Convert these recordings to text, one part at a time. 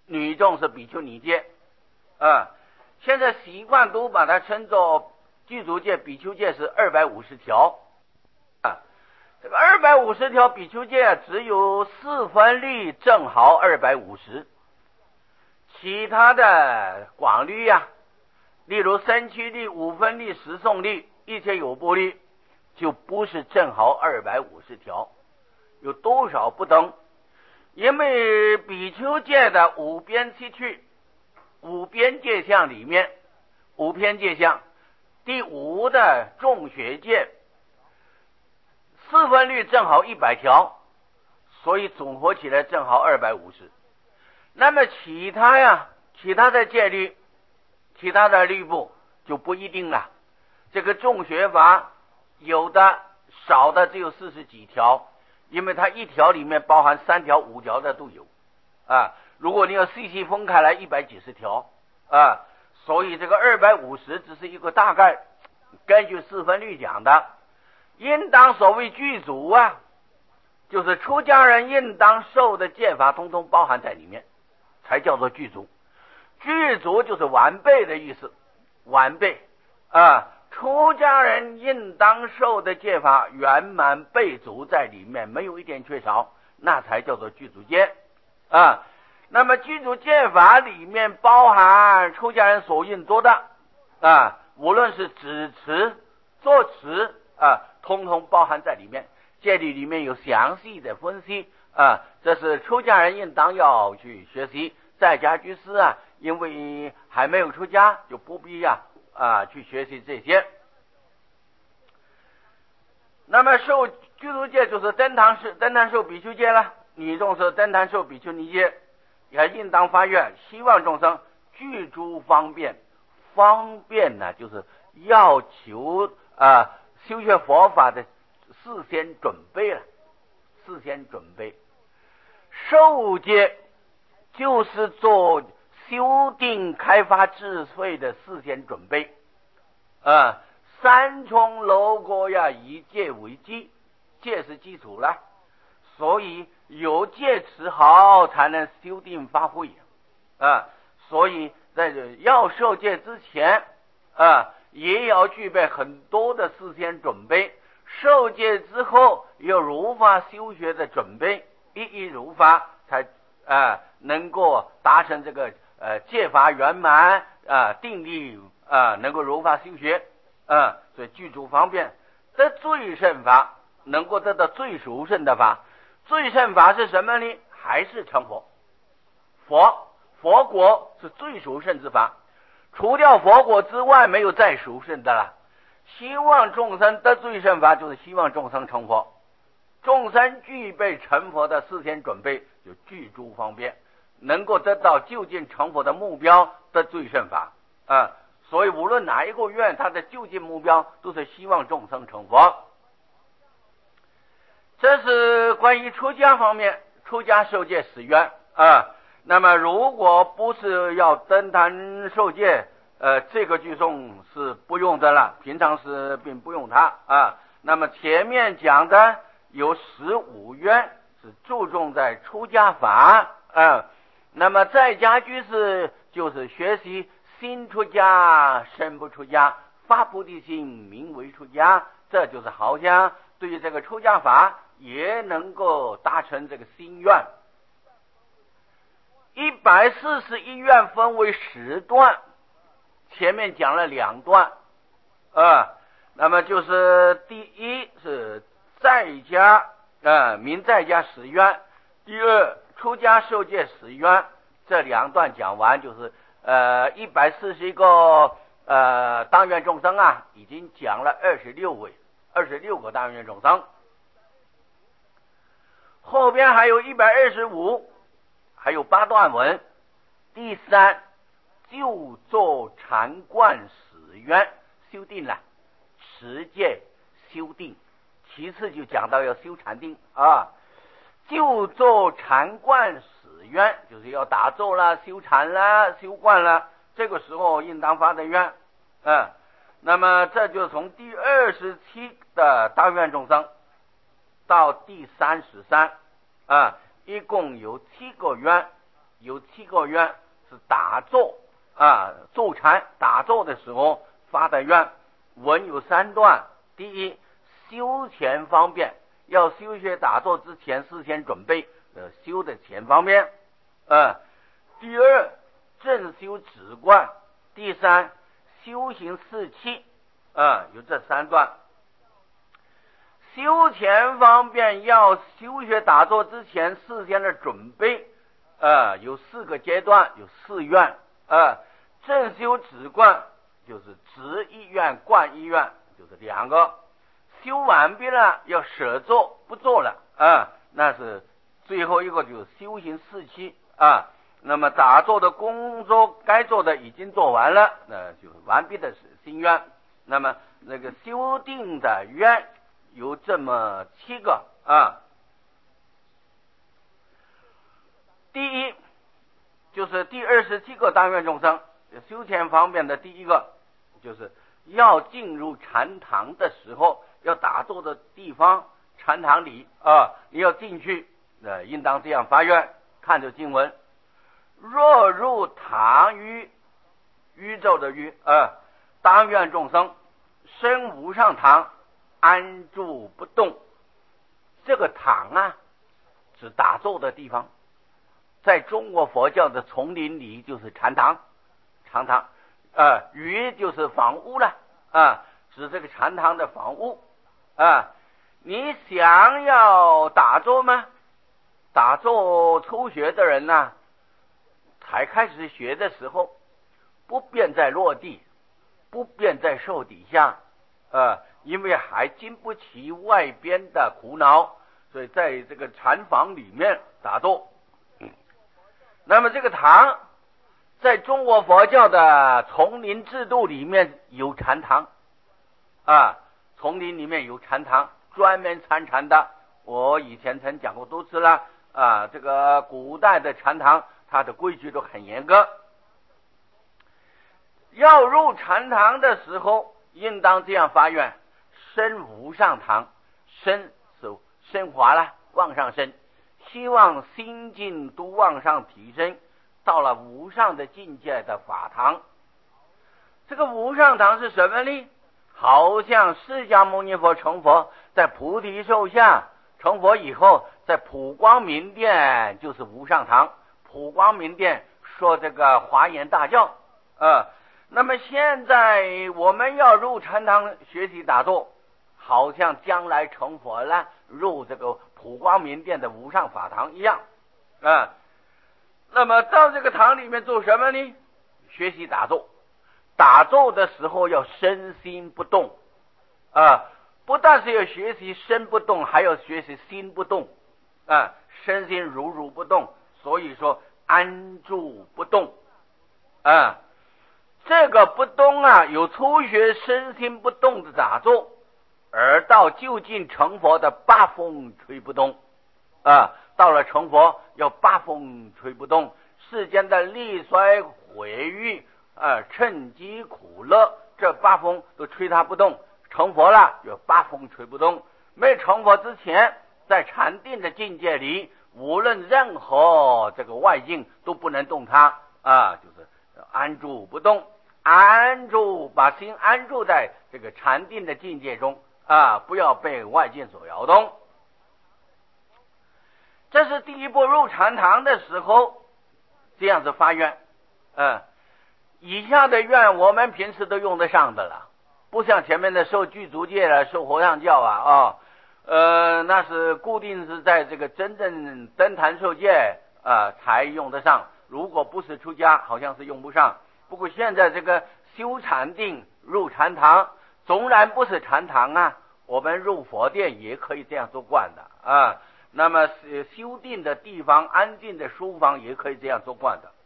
女众是比丘尼戒。现在习惯都把它称作具足戒、比丘戒是250条。这个250条比丘戒只有4分律正好250，其他的广律例如三区律、5分律、十诵律、一切有部律，就不是正好250条，有多少不等。因为比丘戒的五边七趣、五边戒相里面，5篇戒相，第5的众学戒4分律正好100条，所以总合起来正好250。那么其他的戒律、其他的律部就不一定了。这个众学法有的少的只有40几条，因为它一条里面包含3条、5条的都有如果你要细细分开来100几十条所以这个250只是一个大概，根据4分律讲的。应当所谓具足就是出家人应当受的戒法通通包含在里面，才叫做具足。具足就是完备的意思，完备出家人应当受的戒法圆满备足在里面，没有一点缺少，那才叫做具足戒那么具足戒法里面包含出家人所应做的无论是指持、作持通通包含在里面。戒律里面有详细的分析这是出家人应当要去学习。在家居士因为还没有出家，就不必去学习这些。那么受具足戒就是登坛受比丘戒了，女众是登坛受比丘尼戒，也应当发愿，希望众生具足方便。方便呢，就是要求修学佛法的事先准备了，事先准备。受戒就是做修订开发智慧的事先准备三重楼阁以戒为基，戒是基础了，所以有戒持好才能修订发挥所以在要受戒之前也要具备很多的事先准备。受戒之后有如法修学的准备，一如法才能够达成这个戒法圆满定力能够如法修学所以具足方便。得最胜法，能够得到最殊胜的法。最胜法是什么呢？还是成佛。佛果是最殊胜之法，除掉佛果之外没有再殊胜的了。希望众生得最胜法，就是希望众生成佛。众生具备成佛的事先准备，就具足方便，能够得到就近成佛的目标的最胜法所以无论哪一个愿，他的就近目标都是希望众生成佛。这是关于出家方面，出家受戒十愿那么如果不是要登坛受戒这个句诵是不用的了，平常是并不用它那么前面讲的有15愿是注重在出家法那么在家居士就是学习心出家身不出家，发菩提心名为出家，这就是好像对于这个出家法也能够达成这个心愿。141愿分为10段，前面讲了2段那么就是第一是在家明在家10愿，第二出家受戒10愿。这2段讲完，就是141个当愿众生已经讲了26个当愿众生。后边还有125，还有8段文。第3就做禅观10愿，修定了持戒修定。其次就讲到要修禅定就做禅观10愿，就是要打坐啦、修禅啦、修观啦，这个时候应当发的愿那么这就从第27的当愿众生到第33一共有7个愿有7个愿是打坐坐禅打坐的时候发的愿。文有3段。第一，修前方便，要修学打坐之前事先准备修的前方便。第二，正修止观。第三，修行四气。有这3段。修前方便要修学打坐之前事先的准备，有4个阶段，有4愿。正修止观就是止1愿，观1愿，就是2个。修完毕了要舍坐不做了，那是最后一个，就是修行四气。那么打坐的工作该做的已经做完了，那就是完毕的是心愿。那么那个修定的愿有这么7个。第一就是第27个当愿众生修前方便的第一个，就是要进入禅堂的时候，要打坐的地方禅堂里你要进去，应当这样发愿。看着经文，若入堂宇宙的当愿众生生无上堂，安住不动。这个堂是打坐的地方，在中国佛教的丛林里就是禅堂。宇就是房屋了，指这个禅堂的房屋。你想要打坐吗？打坐初学的人才开始学的时候，不便在落地，不便在树底下，因为还经不起外边的苦恼，所以在这个禅房里面打坐。那么这个堂在中国佛教的丛林制度里面有禅堂，丛林里面有禅堂，专门参禅的。我以前曾讲过多次了，这个古代的禅堂它的规矩都很严格。要入禅堂的时候应当这样发愿：升无上堂。升是升华了，往上升，希望心境都往上提升，到了无上的境界的法堂。这个无上堂是什么呢？好像释迦牟尼佛成佛在菩提树下，成佛以后在普光明殿就是无上堂。普光明殿说这个华严大教。那么现在我们要入禅堂学习打坐，好像将来成佛了入这个普光明殿的无上法堂一样。那么到这个堂里面做什么呢？学习打坐。打坐的时候要身心不动，不但是要学习身不动，还要学习心不动，身心如不动，所以说安住不动。这个不动有初学身心不动的打坐，而到究竟成佛的八风吹不动。到了成佛要八风吹不动，世间的利衰毁誉趁机苦乐，这八风都吹他不动。成佛了有八风吹不动。没成佛之前，在禅定的境界里，无论任何这个外境都不能动他，就是安住不动。安住，把心安住在这个禅定的境界中，不要被外境所摇动。这是第一步入禅堂的时候这样子发愿。以下的愿我们平时都用得上的了，不像前面的受具足戒了，受和尚教那是固定是在这个真正登坛受戒才用得上，如果不是出家好像是用不上。不过现在这个修禅定入禅堂，纵然不是禅堂我们入佛殿也可以这样做惯的那么修定的地方，安静的书房也可以这样做惯的。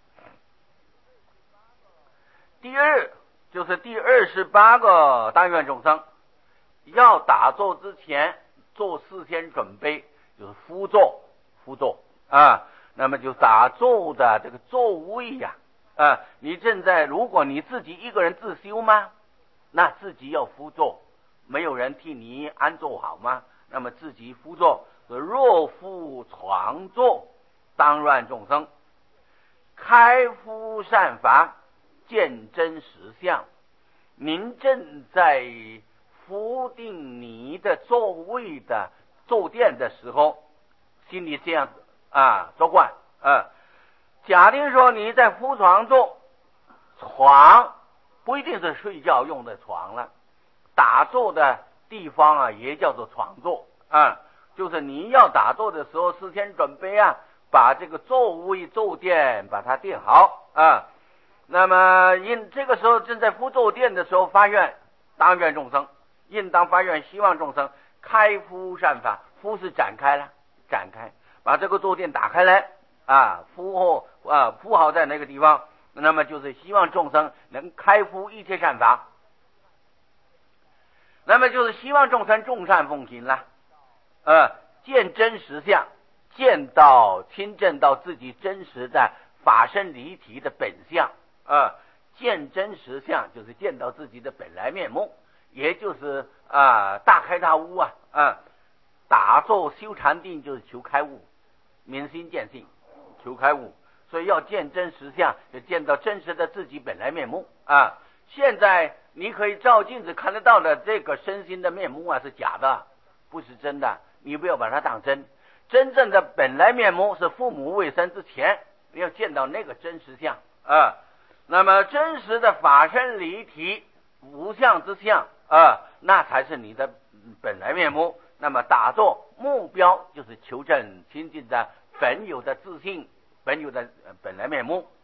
第二就是第28个当愿众生要打坐之前做事先准备，就是趺坐那么就打坐的这个座位你正在，如果你自己一个人自修吗？那自己要趺坐，没有人替你安坐好吗？那么自己趺坐。若复床坐当愿众生， 开敷善法，见真实相。您正在敷定你的座位的坐垫的时候，心里这样做观假定说你在敷床坐，床不一定是睡觉用的床了，打坐的地方也叫做床坐就是你要打坐的时候，事先准备把这个座位坐垫把它垫好那么因这个时候正在敷坐垫的时候，发愿当愿众生，应当发愿希望众生开敷善法，敷是展开，把这个坐垫打开来敷好在那个地方，那么就是希望众生能开敷一切善法，那么就是希望众生众善奉行了见真实相，见到亲证到自己真实的法身离体的本相见真实相就是见到自己的本来面目，也就是大开大悟打坐修禅定就是求开悟，明心见性求开悟，所以要见真实相，就见到真实的自己本来面目现在你可以照镜子看得到的这个身心的面目是假的，不是真的，你不要把它当真。真正的本来面目是父母未生之前，你要见到那个真实相那么真实的法身离体无相之相那才是你的本来面目。那么打坐目标就是求证亲近的本有的自信，本有的本来面目。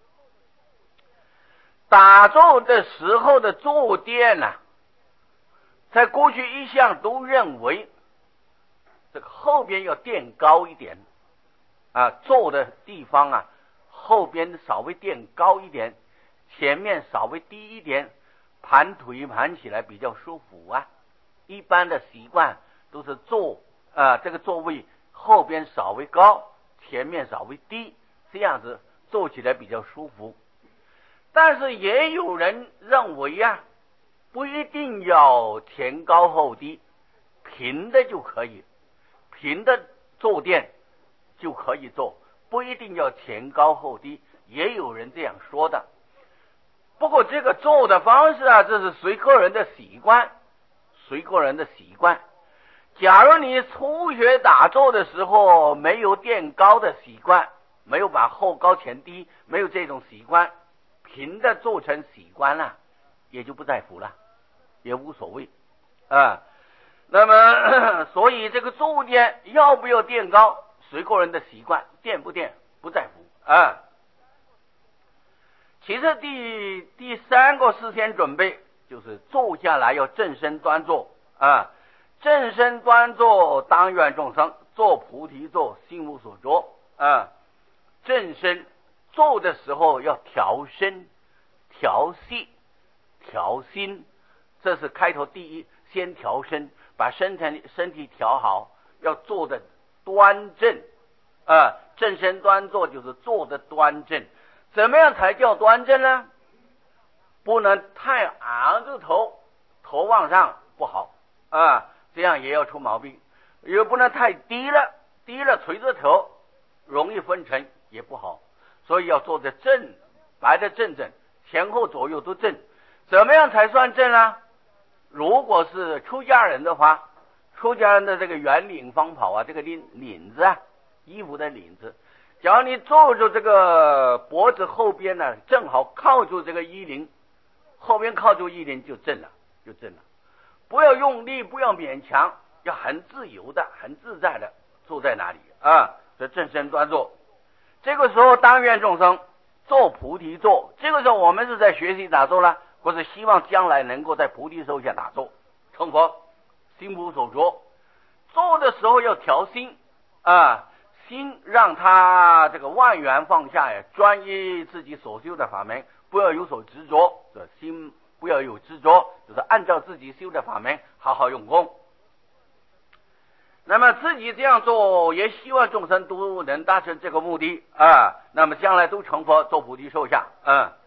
打坐的时候的坐垫在过去一向都认为这个后边要垫高一点坐的地方后边稍微垫高一点，前面稍微低一点，盘腿盘起来比较舒服一般的习惯都是坐这个座位后边稍微高，前面稍微低，这样子坐起来比较舒服。但是也有人认为不一定要前高后低，平的就可以，平的坐垫就可以坐，不一定要前高后低，也有人这样说的。不过这个坐的方式这是随个人的习惯，假如你初学打坐的时候没有垫高的习惯，没有把后高前低，没有这种习惯，平的做成习惯了，也就不在乎了，也无所谓那么所以这个坐垫要不要垫高，随个人的习惯，垫不垫不在乎其实第三个事先准备就是坐下来要正身端坐正身端坐当愿众生坐菩提坐，心无所着正身坐的时候要调身调息调心，这是开头第一，先调身，把身体调好，要坐的端正正身端坐就是坐的端正。怎么样才叫端正呢？不能太昂着头往上不好这样也要出毛病，也不能太低了垂着头容易昏沉也不好，所以要坐得正，摆得正，前后左右都正。怎么样才算正呢？如果是出家人的话，出家人的这个圆领方袍这个领子衣服的领子，只要你坐住这个脖子后边正好靠住这个衣领，后边靠住衣领就正了，不要用力，不要勉强，要很自由的很自在的坐在那里这正身端坐。这个时候当愿众生坐菩提坐，这个时候我们是在学习打坐了，或是希望将来能够在菩提树下打坐成佛，心无所着。坐的时候要调心心让他这个万缘放下专一自己所修的法门，不要有所执着，这心不要有执着，就是按照自己修的法门好好用功。那么自己这样做，也希望众生都能达成这个目的那么将来都成佛，做菩提树下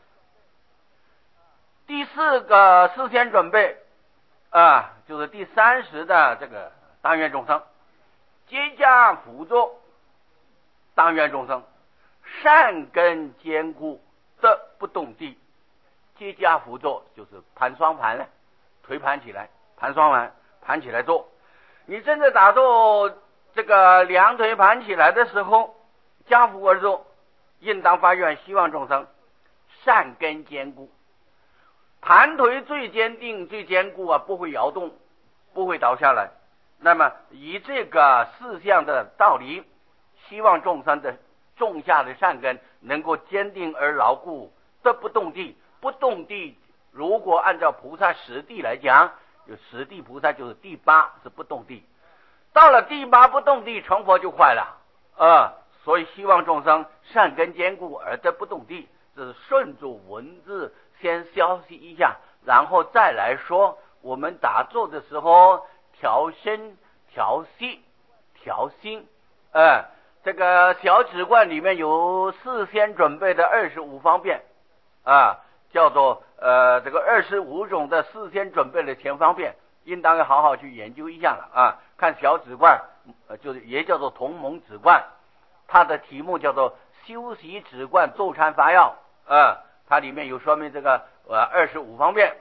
第四个事先准备就是第30的这个当愿众生接驾辅助当愿众生， 善根坚固的不动地，接跏趺坐就是盘双盘了，腿盘起来，盘双盘，盘起来坐。你真的打坐，这个两腿盘起来的时候，跏趺而坐，应当发愿希望众生善根坚固，盘腿最坚定最坚固啊，不会摇动，不会倒下来。那么以这个四项的道理，希望众生的种下的善根能够坚定而牢固的不动地。不动地如果按照菩萨十地来讲，就十地菩萨就是第八是不动地，到了第八不动地成佛就坏了所以希望众生善根坚固而得不动地，这是顺着文字先消息一下，然后再来说我们打坐的时候调身调息调心这个小止观里面有事先准备的25方便叫做这个25种的事先准备的前方便，应当要好好去研究一下了看小止观就是也叫做同盟止观，它的题目叫做修习止观坐禅法要它里面有说明这个25方便。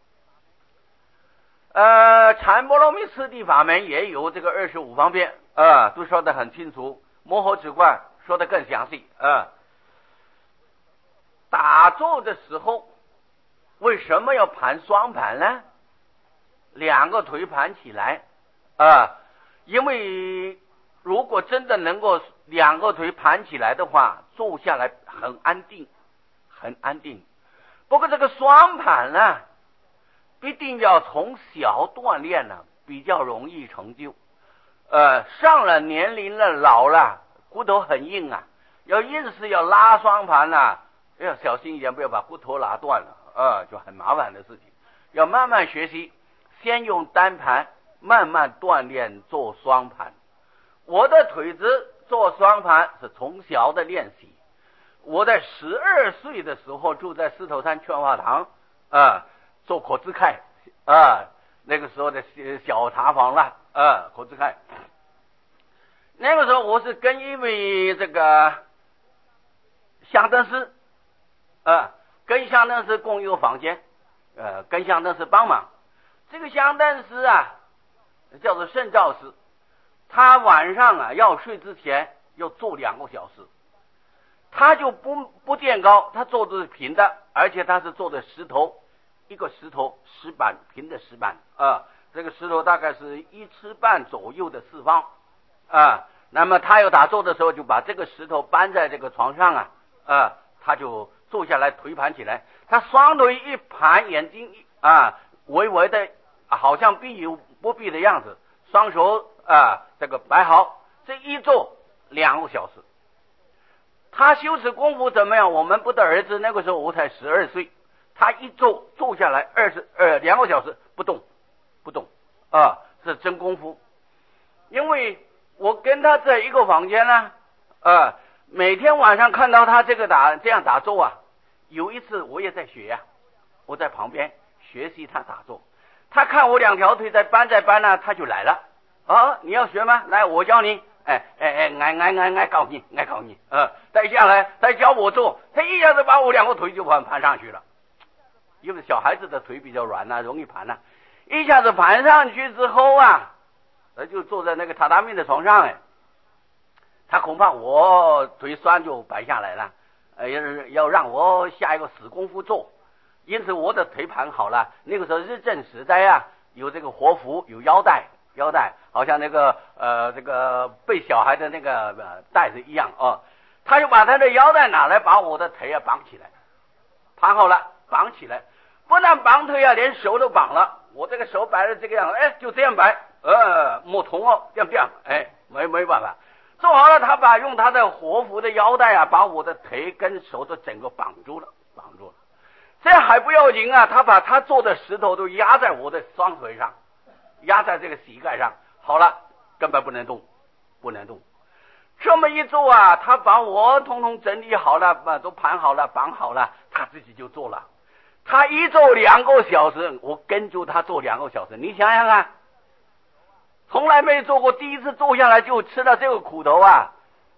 禅波罗蜜四谛法门也有这个25方便都说得很清楚。摩诃止观说得更详细打坐的时候为什么要盘双盘呢？两个腿盘起来因为如果真的能够两个腿盘起来的话，坐下来很安定很安定。不过这个双盘呢必定要从小锻炼比较容易成就上了年龄了老了骨头很硬要硬是要拉双盘要小心一点，不要把骨头拉断了就很麻烦的事情。要慢慢学习，先用单盘慢慢锻炼做双盘。我的腿子做双盘是从小的练习，我在12岁的时候住在狮头山劝化堂做口字开那个时候的小茶房了口字开。那个时候我是跟一位这个香灯师跟香灯师共用房间跟香灯师帮忙。这个香灯师叫做圣照师，他晚上要睡之前要坐2个小时，他就不垫高，他坐的是平的，而且他是坐的石头，一个石头石板，平的石板这个石头大概是1尺半左右的四方那么他要打坐的时候就把这个石头搬在这个床上他就坐下来腿盘起来，他双腿一盘，眼睛微微的好像闭与不闭的样子，双手这个摆好，这一坐2个小时。他修持功夫怎么样我们不得而知，那个时候我才12岁，他一坐下来2个小时不动是真功夫。因为我跟他在一个房间每天晚上看到他这样打坐有一次我也在学我在旁边学习他打坐，他看我2条腿在搬他就来了你要学吗？来我教你俺告你再下来再教我做，他一下子把我2个腿就盘上去了。因为小孩子的腿比较软容易盘一下子盘上去之后他就坐在那个榻榻米的床上他恐怕我腿酸就摆下来了要让我下一个死功夫做，因此我的腿盘好了。那个时候日治时代有这个活符，有腰带好像那个这个背小孩的那个带子一样他就把他的腰带拿来把我的腿绑起来，盘好了绑起来，不但绑腿连手都绑了，我这个手摆的这个样就这样摆摸铜这样没办法做好了，他用他的活符的腰带把我的腿跟手都整个绑住了。这还不要紧他把他做的石头都压在我的双腿上，压在这个膝盖上，好了根本不能动。这么一做他把我统统整理好了都盘好了绑好了，他自己就做了。他一坐2个小时，我跟着他坐2个小时，你想想从来没做过，第一次坐下来就吃了这个苦头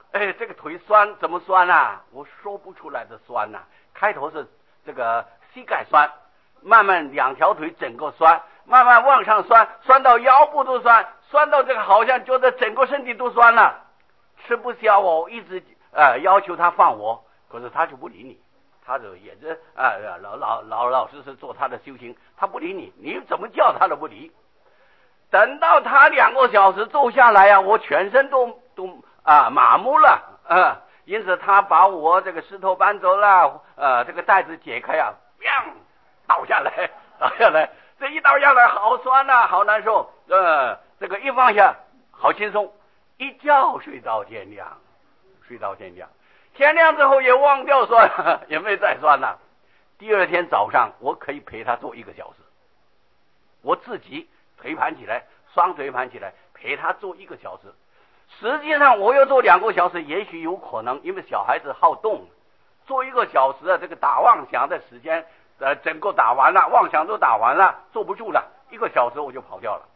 哎，这个腿酸怎么酸啊？我说不出来的酸呐。开头是这个膝盖酸，慢慢两条腿整个酸，慢慢往上酸，酸到腰部都酸，酸到这个好像觉得整个身体都酸了，吃不消我一直要求他放我，可是他就不理你，他就也是老实实做他的修行，他不理你，你怎么叫他都不理。等到他2个小时坐下来啊，我全身都麻木了，因此他把我这个石头搬走了，这个袋子解开啊，倒下来，这一倒下来好酸呐，好难受，这个一放下好轻松，一觉睡到天亮，天亮之后也忘掉酸，也没再酸了。第二天早上我可以陪他做1个小时，我自己腿盘起来，双腿盘起来，陪他做1个小时。实际上我要做2个小时也许有可能，因为小孩子好动，做1个小时这个打妄想的时间整个打完了，妄想都打完了，坐不住了，1个小时我就跑掉了。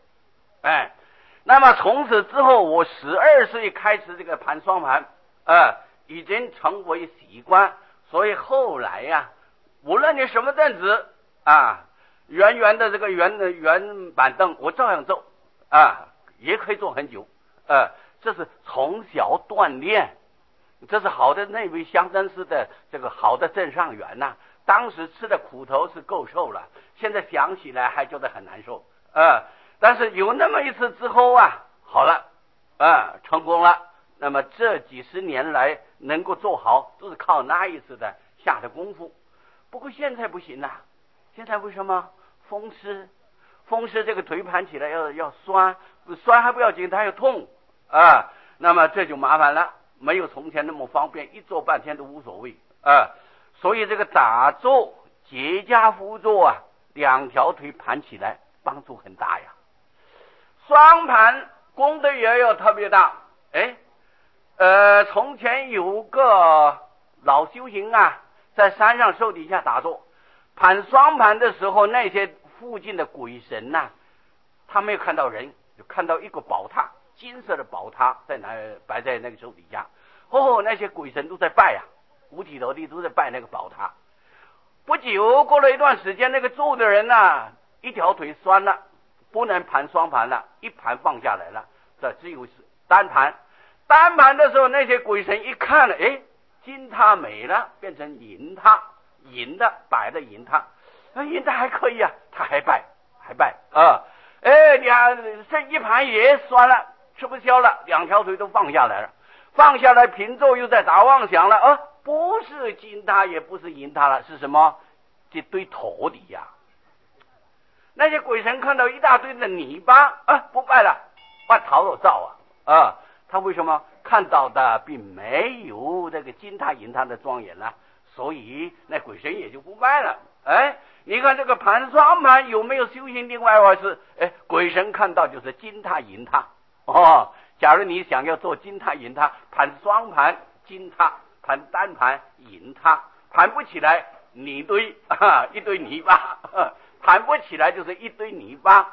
那么从此之后我12岁开始这个盘双盘，已经成为习惯，所以后来呀，无论你什么凳子圆的这个圆板凳我照样坐也可以坐很久，这是从小锻炼，这是好的那位香山寺的这个好的镇上员呐，当时吃的苦头是够受了，现在想起来还觉得很难受，但是有那么一次之后好了，成功了。那么这几十年来能够做好，都是靠那一次的下的功夫。不过现在不行了，现在为什么？风湿这个腿盘起来要酸还不要紧，它要痛那么这就麻烦了，没有从前那么方便，一坐半天都无所谓所以这个打坐结跏趺坐2条腿盘起来帮助很大呀。双盘功德也有特别大。从前有个老修行在山上树底下打坐，盘双盘的时候，那些附近的鬼神他没有看到人，就看到一个宝塔，金色的宝塔在摆在那个树底下，那些鬼神都在拜五体投地都在拜那个宝塔。不久过了一段时间，那个坐的人一条腿酸了，不能盘双盘了，一盘放下来了，这只有单盘的时候，那些鬼神一看了，金塔没了，变成银塔，银的摆的银塔，银塔还可以他还拜这一盘也酸了，吃不消了，2条腿都放下来了，平坐又在打妄想了不是金塔也不是银塔了，是什么？这堆土底那些鬼神看到一大堆的泥巴不拜了，把头都照他为什么看到的并没有这个金塔银塔的庄严呢？所以那鬼神也就不拜了。你看这个盘双盘有没有修行？另外一回事。鬼神看到就是金塔银塔假如你想要做金塔银塔，盘双盘金塔，盘单盘银塔，盘不起来泥堆一堆泥巴盘不起来就是一堆泥巴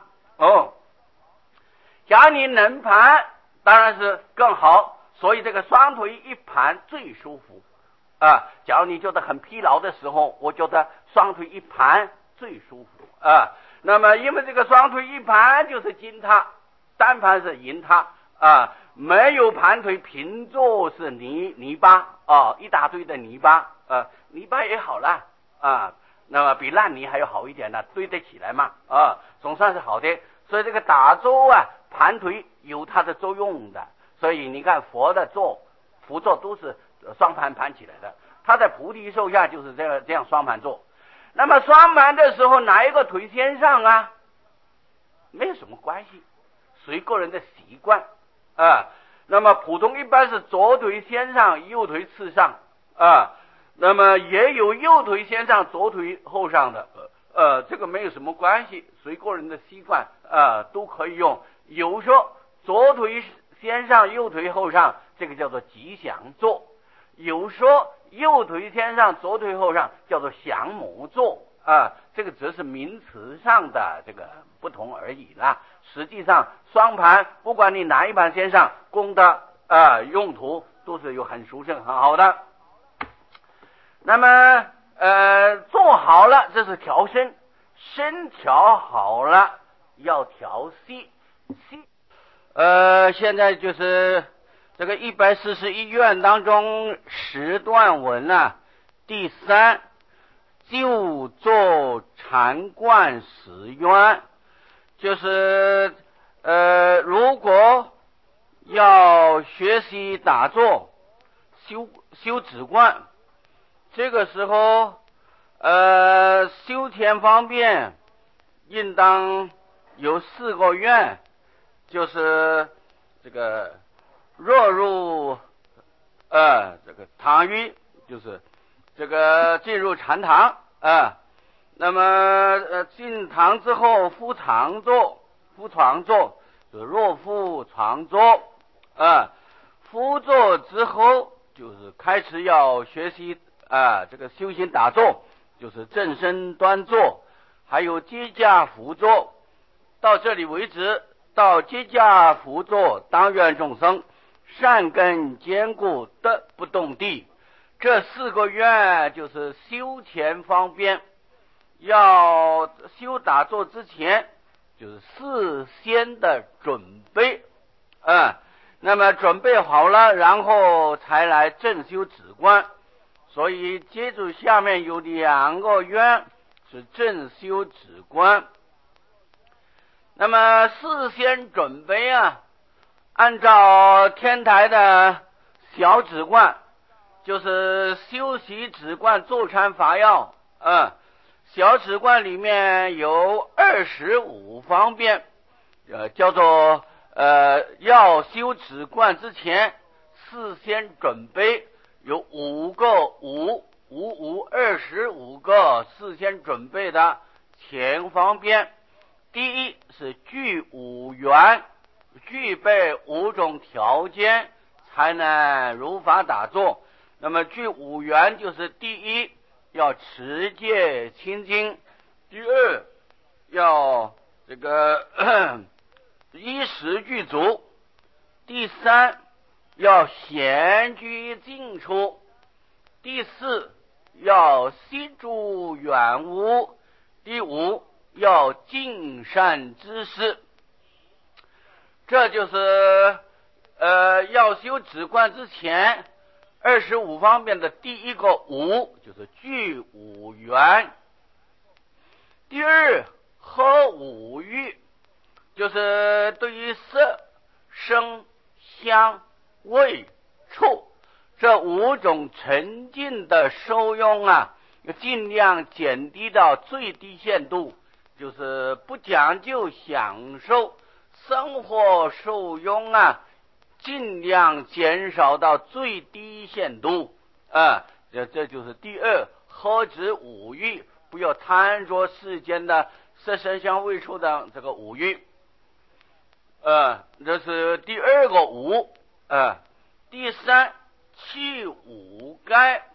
假如你能盘当然是更好，所以这个双腿一盘最舒服假如你觉得很疲劳的时候，我觉得双腿一盘最舒服那么因为这个双腿一盘就是金塔，单盘是银塔没有盘腿平坐是泥巴一大堆的泥巴泥巴也好了那么比烂泥还要好一点堆得起来嘛总算是好的。所以这个打坐盘腿有它的作用的，所以你看佛的佛坐都是双盘盘起来的，他在菩提树下就是这样双盘坐。那么双盘的时候哪一个腿先上没有什么关系，随个人的习惯那么普通一般是左腿先上，右腿次上那么也有右腿先上，左腿后上的这个没有什么关系，随个人的习惯都可以用。有说左腿先上，右腿后上，这个叫做吉祥坐；有说右腿先上，左腿后上，叫做降魔坐这个只是名词上的这个不同而已啦。实际上双盘不管你哪一盘先上，功德用途都是有很殊胜很好的。那么做好了，这是调身，身调好了要调息。现在就是这个141愿当中10段文啊，第3，就坐禅观使愿，就是如果要学习打坐修止观，这个时候修田方面应当有4个愿，就是这个若入这个堂宇，就是这个进入禅堂那么进堂之后敷床坐，就若敷床坐敷坐之后就是开始要学习这个修行打坐，就是正身端坐，还有接驾辅坐。到这里为止，到接驾辅坐，当愿众生善根坚固，得不动地。这4个愿就是修前方便，要修打坐之前就是事先的准备那么准备好了，然后才来正修止观。所以接着下面有2个愿是正修止观。那么事先准备按照天台的小止观，就是修习止观坐禅法要小止观里面有25方便叫做要修止观之前事先准备，有25个事先准备的前方便。第一是具5缘，具备5种条件才能如法打坐。那么具5缘就是第一要持戒清净，第二要这个衣食具足，第3要闲居静处，第4要息诸远无，第5要尽善知识。这就是要修止观之前25方面的第一个5，就是具5缘。第二合5欲，就是对于色声香味触这5种沉浸的受用尽量减低到最低限度，就是不讲究享受，生活受用尽量减少到最低限度这就是第二呵止5欲，不要贪着世间的色声香味触的这个5欲这是第2个5第3去5盖，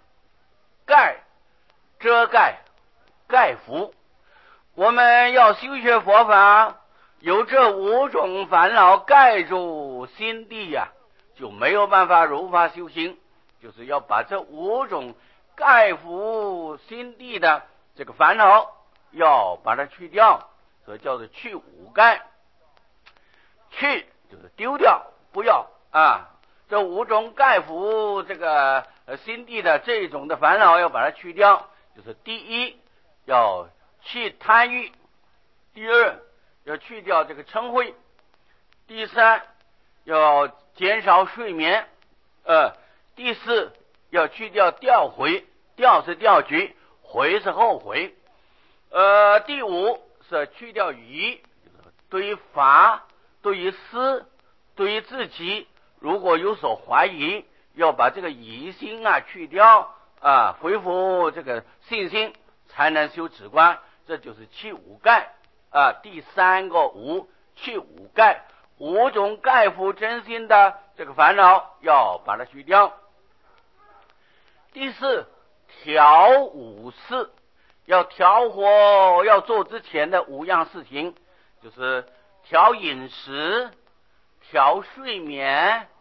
遮盖盖覆。我们要修学佛法，有这5种烦恼盖住心地就没有办法如法修行。就是要把这5种盖覆心地的这个烦恼要把它去掉，所以叫做去5盖。去就是丢掉，不要这5种盖覆这个心地的这种的烦恼要把它去掉。就是第一要去贪欲，第2要去掉这个嗔恚，第3要减少睡眠第4要去掉掉悔，掉是掉举，悔是后悔第5是去掉疑，对于法对于事对于自己如果有所怀疑，要把这个疑心去掉恢复这个信心，才能修止观。这就是去5盖第3个5，去5盖，5种盖覆真心的这个烦恼要把它去掉。第4调5事，要调和要做之前的5样事情，就是调饮食，调睡眠，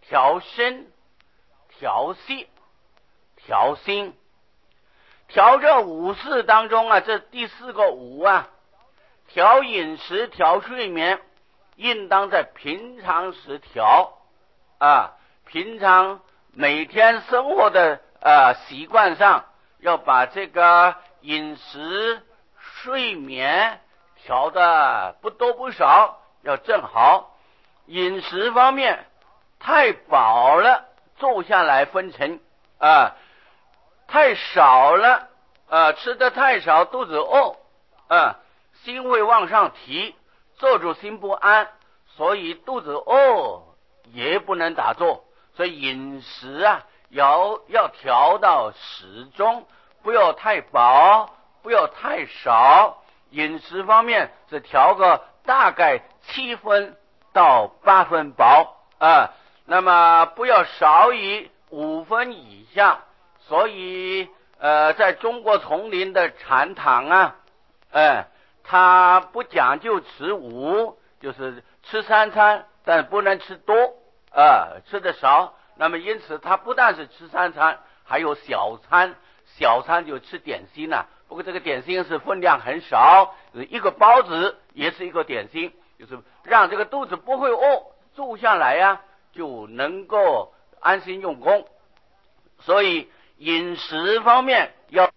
调身、调息、调心。调这五事当中啊，这第四个五啊，调饮食、调睡眠，应当在平常时调啊，平常每天生活的习惯上，要把这个饮食、睡眠调的不多不少，要正好。饮食方面，太饱了，坐下来分层太少了吃的太少，肚子饿心会往上提，坐住心不安，所以肚子饿也不能打坐。所以饮食啊要调到适中，不要太饱，不要太少。饮食方面是调个大概7分到8分饱那么不要少于5分以下。所以在中国丛林的禅堂他不讲究吃5，就是吃3餐，但不能吃多吃的少。那么因此他不但是吃3餐，还有小餐，小餐就吃点心不过这个点心是分量很少，一个包子也是一个点心，就是让这个肚子不会饿，坐下来就能够安心用功。所以饮食方面要